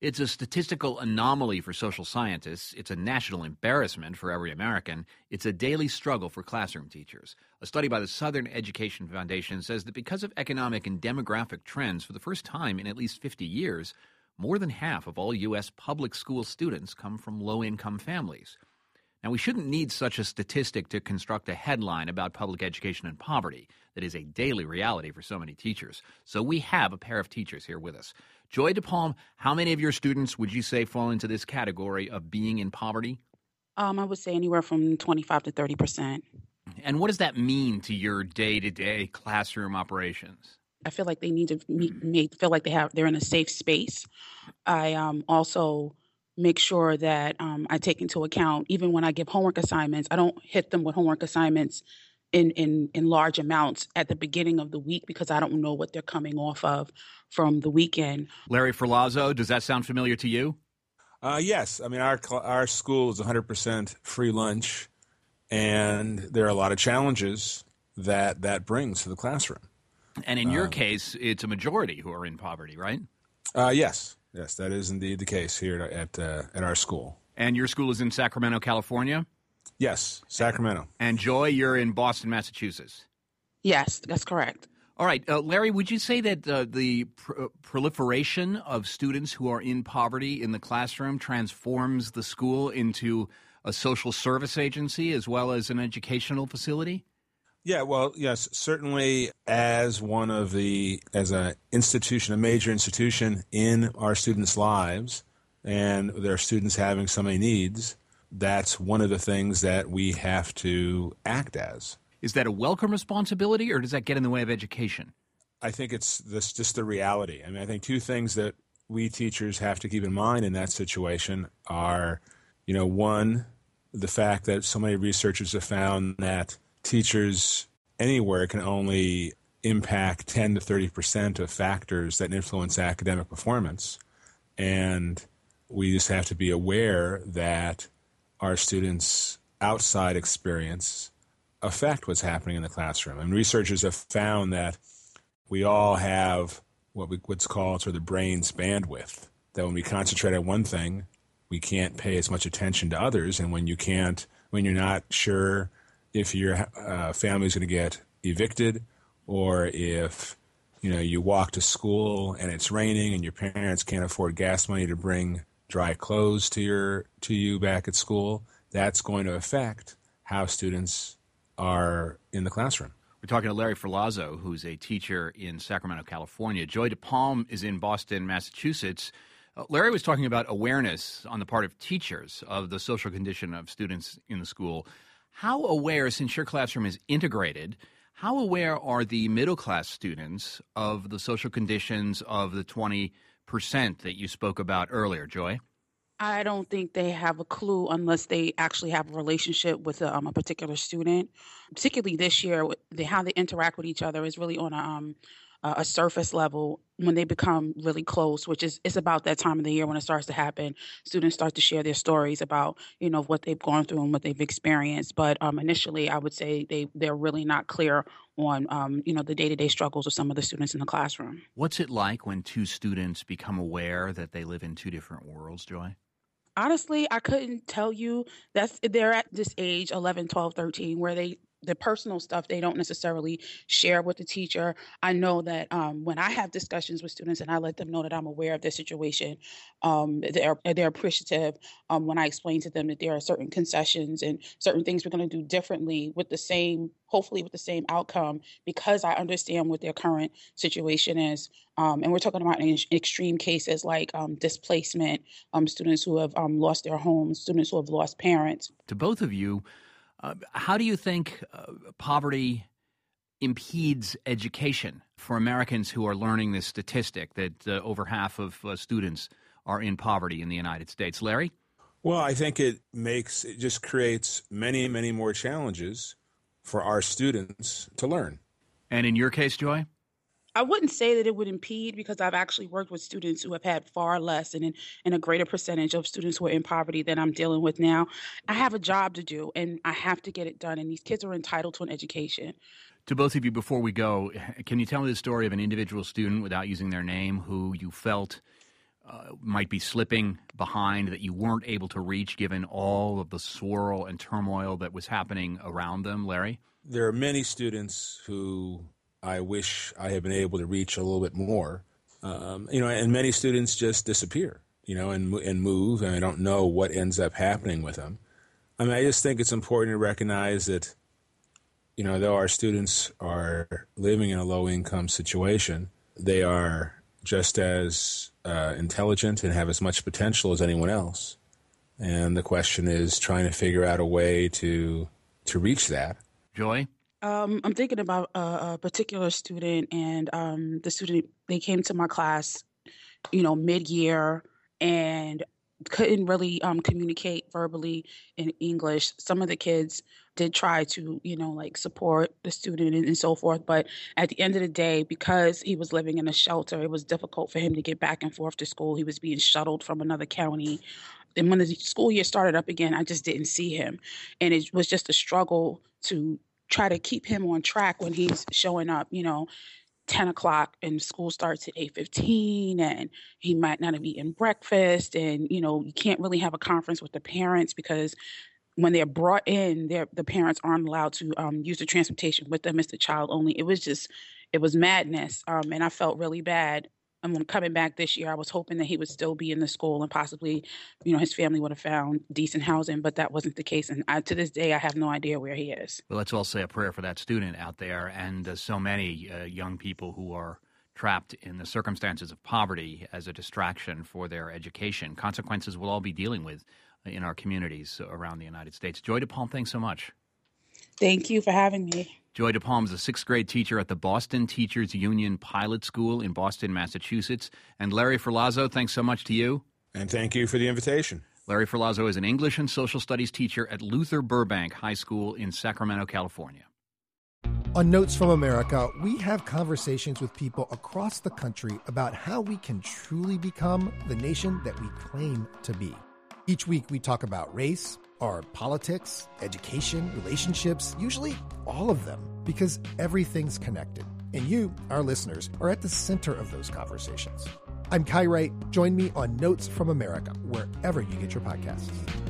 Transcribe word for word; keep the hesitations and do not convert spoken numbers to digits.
It's a statistical anomaly for social scientists. It's a national embarrassment for every American. It's a daily struggle for classroom teachers. A study by the Southern Education Foundation says that because of economic and demographic trends, for the first time in at least fifty years, more than half of all U S public school students come from low-income families. Now, we shouldn't need such a statistic to construct a headline about public education and poverty that is a daily reality for so many teachers. So we have a pair of teachers here with us. Joy DePalm, how many of your students would you say fall into this category of being in poverty? Um, I would say anywhere from twenty-five to thirty percent. And what does that mean to your day-to-day classroom operations? I feel like they need to meet, make, feel like they have they're in a safe space. I um, also make sure that um, I take into account, even when I give homework assignments, I don't hit them with homework assignments in, in, in large amounts at the beginning of the week because I don't know what they're coming off of from the weekend. Larry Ferlazzo, does that sound familiar to you? Uh, yes. I mean, our our school is one hundred percent free lunch, and there are a lot of challenges that that brings to the classroom. And in your um, case, it's a majority who are in poverty, right? Uh, yes. Yes, that is indeed the case here at uh, at our school. And your school is in Sacramento, California? Yes, Sacramento. And Joy, you're in Boston, Massachusetts? Yes, that's correct. All right. Uh, Larry, would you say that uh, the pr- proliferation of students who are in poverty in the classroom transforms the school into a social service agency as well as an educational facility? Yeah, well, yes, certainly as one of the, as an institution, a major institution in our students' lives, and there are students having so many needs, that's one of the things that we have to act as. Is that a welcome responsibility, or does that get in the way of education? I think it's this, just the reality. I mean, I think two things that we teachers have to keep in mind in that situation are, you know, one, the fact that so many researchers have found that teachers anywhere can only impact ten to thirty percent of factors that influence academic performance. And we just have to be aware that our students' outside experience affect what's happening in the classroom. And researchers have found that we all have what we, what's called sort of the brain's bandwidth, that when we concentrate on one thing, we can't pay as much attention to others. And when you can't, when you're not sure if your uh, family is going to get evicted, or if you know you walk to school and it's raining and your parents can't afford gas money to bring dry clothes to your to you back at school, that's going to affect how students are in the classroom. We're talking to Larry Ferlazzo, who's a teacher in Sacramento, California. Joy DePalm is in Boston, Massachusetts. Uh, Larry was talking about awareness on the part of teachers of the social condition of students in the school. How aware, since your classroom is integrated, how aware are the middle-class students of the social conditions of the twenty percent that you spoke about earlier, Joy? I don't think they have a clue unless they actually have a relationship with a, um, a particular student. Particularly this year, the, how they interact with each other is really on a, um, a surface level when they become really close, which is it's about that time of the year when it starts to happen. Students start to share their stories about, you know, what they've gone through and what they've experienced. But um, initially, I would say they, they're really not clear on, um, you know, the day-to-day struggles of some of the students in the classroom. What's it like when two students become aware that they live in two different worlds, Joy? Honestly, I couldn't tell you. That's they're at this age, eleven, twelve, thirteen, where they the personal stuff they don't necessarily share with the teacher. I know that um, when I have discussions with students and I let them know that I'm aware of their situation, um, they're they're appreciative um, when I explain to them that there are certain concessions and certain things we're going to do differently with the same, hopefully with the same outcome, because I understand what their current situation is. Um, and we're talking about in extreme cases like um, displacement, um, students who have um, lost their homes, students who have lost parents. To both of you, Uh, how do you think uh, poverty impedes education for Americans who are learning this statistic that uh, over half of uh, students are in poverty in the United States? Larry? Well, I think it makes, it just creates many, many more challenges for our students to learn. And in your case, Joy? I wouldn't say that it would impede because I've actually worked with students who have had far less and, in, and a greater percentage of students who are in poverty than I'm dealing with now. I have a job to do and I have to get it done. And these kids are entitled to an education. To both of you, before we go, can you tell me the story of an individual student without using their name who you felt uh, might be slipping behind that you weren't able to reach given all of the swirl and turmoil that was happening around them, Larry? There are many students who I wish I had been able to reach a little bit more, um, you know, and many students just disappear, you know, and and move, and I don't know what ends up happening with them. I mean, I just think it's important to recognize that, you know, though our students are living in a low-income situation, they are just as uh, intelligent and have as much potential as anyone else. And the question is trying to figure out a way to to reach that. Joy? Um, I'm thinking about a, a particular student, and um, the student, they came to my class, you know, mid-year, and couldn't really um, communicate verbally in English. Some of the kids did try to, you know, like support the student and, and so forth. But at the end of the day, because he was living in a shelter, it was difficult for him to get back and forth to school. He was being shuttled from another county. And when the school year started up again, I just didn't see him. And it was just a struggle to try to keep him on track when he's showing up, you know, ten o'clock and school starts at eight fifteen, and he might not have eaten breakfast. And, you know, you can't really have a conference with the parents because when they're brought in, they're, the parents aren't allowed to um, use the transportation with them. It's the child only. It was just, it was madness. Um, and I felt really bad. And when coming back this year, I was hoping that he would still be in the school and possibly, you know, his family would have found decent housing, but that wasn't the case. And I, to this day, I have no idea where he is. Well, let's all say a prayer for that student out there and uh, so many uh, young people who are trapped in the circumstances of poverty as a distraction for their education. Consequences we'll all be dealing with in our communities around the United States. Joy DePalm, thanks so much. Thank you for having me. Joy DePalm is a sixth grade teacher at the Boston Teachers Union Pilot School in Boston, Massachusetts. And Larry Ferlazzo, thanks so much to you. And thank you for the invitation. Larry Ferlazzo is an English and social studies teacher at Luther Burbank High School in Sacramento, California. On Notes from America, we have conversations with people across the country about how we can truly become the nation that we claim to be. Each week we talk about race, our politics, education, relationships, usually all of them, because everything's connected. And you, our listeners, are at the center of those conversations. I'm Kai Wright. Join me on Notes from America, wherever you get your podcasts.